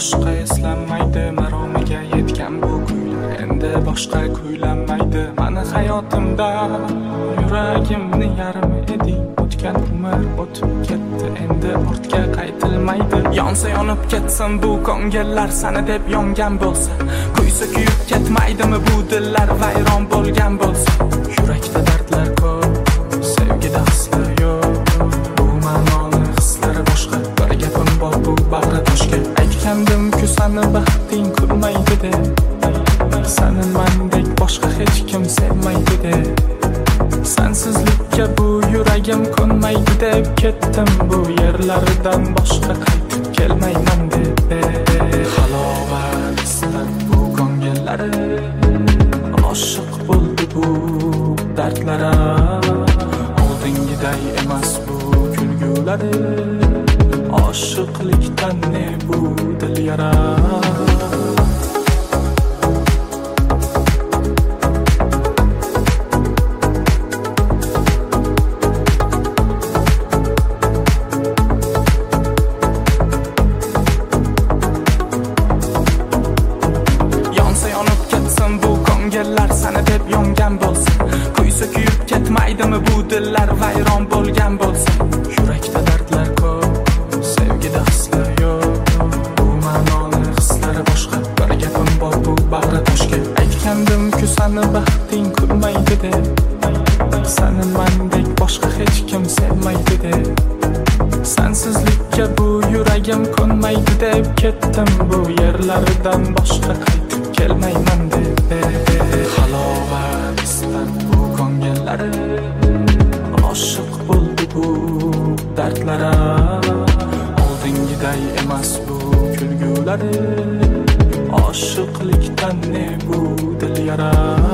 boshqa eslanmaydi, maromiga yetgan bu kuylar endi boshqa kuylanmaydi. Mani hayotimda yuragimni yarim eding, o'tgan umr o'tib ketdi, endi ortga qaytilmaydi. Yonsa yonib ketsin bu ko'ngillar, sani deb yongan bo'lsa, kuysa kuyib ketmaydimi bu dillar vayron bo'lgan bo'lsa. Yurakda dardlar ko'p, sevgida hislar yo'q, bu ma'noli hislari boshqa. Bir gapim bor bu bag'ri toshga, aytgandim-ku sani baxting kulmaydi deb, sani mendek boshqa hech kim sevmaydi deb. Sensizlikka bu yuragim ko'nmaydi deb ketdim bu yerlardan boshqa qaytib kelmayman deb. Halovat istab bu ko'ngillari, oshiq bo'ldi bu dardlara. Oldingiday emas bu kulgulari, oshiqlikdan ne bu dil yara. Sani deb yongan bo'lsa, kuysa kuyib ketmaydimi bu dillar vayron bo'lgan bo'lsa. Yurakda dardlar ko'p, sevgida hislar yo'q, bu ma'noli hislari boshqa. Bir gapim bor bu bag'ri toshga, aytgandim-ku sani baxting kulmaydi deb, sani mendek boshqa hech kim sevmaydi deb. Sensizlikka bu yuragim ko'nmaydi deb ketdim bu yerlardan boshqa qaytib kelmayman deb. Halovat istab bu ko'ngillari, oshiq bo'ldi bu dardlara. Oldingiday emas bu kulgulari, oshiqlikdan ne bu dil yara.